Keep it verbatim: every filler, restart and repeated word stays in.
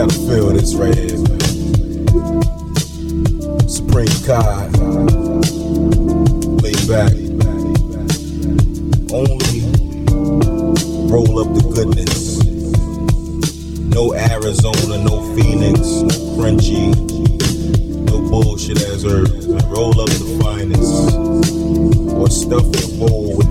gotta feel this right here, man. Supreme Kai, lay back. Only roll up the goodness. No Arizona, no Phoenix, no crunchy, no bullshit as herbs. Roll up the finest, or stuff your bowl with